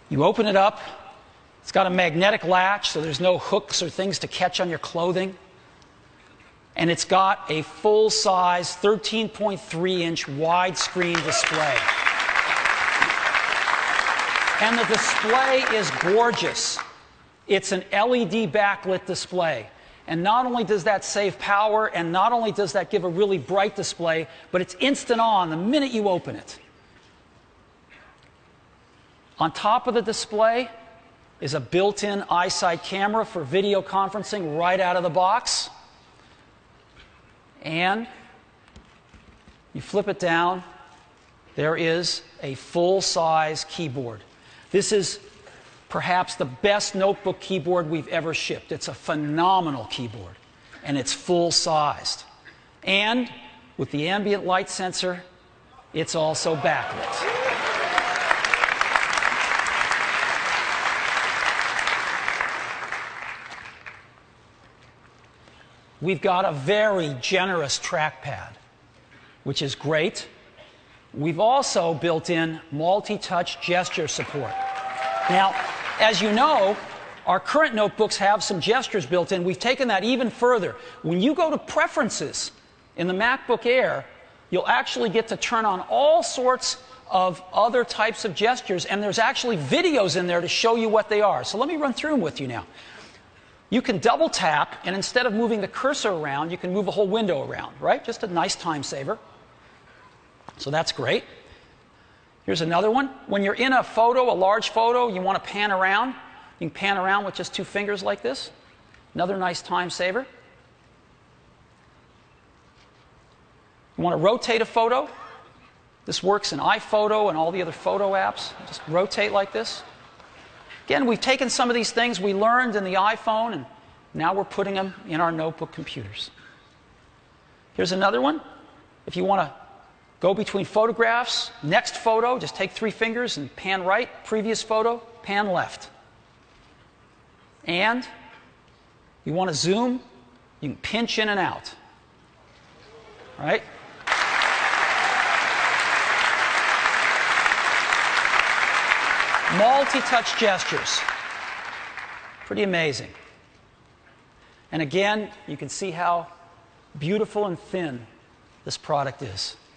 You open it up. It's got a magnetic latch, so there's no hooks or things to catch on your clothing. And it's got a full-size 13.3-inch widescreen display. And the display is gorgeous. It's an LED backlit display. And not only does that save power, and not only does that give a really bright display, but it's instant on the minute you open it. On top of the display is a built-in iSight camera for video conferencing right out of the box. And you flip it down, there is a full-size keyboard. This is perhaps the best notebook keyboard we've ever shipped. It's a phenomenal keyboard, and it's full-sized. And with the ambient light sensor, it's also backlit. We've got a very generous trackpad, which is great. We've also built in multi-touch gesture support. Now, as you know, our current notebooks have some gestures built in. We've taken that even further. When you go to Preferences in the MacBook Air, you'll actually get to turn on all sorts of other types of gestures, and there's actually videos in there to show you what they are. So let me run through them with you now. You can double tap, and instead of moving the cursor around, you can move a whole window around, right? Just a nice time saver. So that's great. Here's another one. When you're in a photo, a large photo, you want to pan around. You can pan around with just 2 fingers like this. Another nice time saver. You want to rotate a photo. This works in iPhoto and all the other photo apps. Just rotate like this. Again, we've taken some of these things we learned in the iPhone, and now we're putting them in our notebook computers. Here's another one. If you want to go between photographs, next photo, just take 3 fingers and pan right. Previous photo, pan left. And you want to zoom, you can pinch in and out. Right? Multi-touch gestures. Pretty amazing. And again, you can see how beautiful and thin this product is.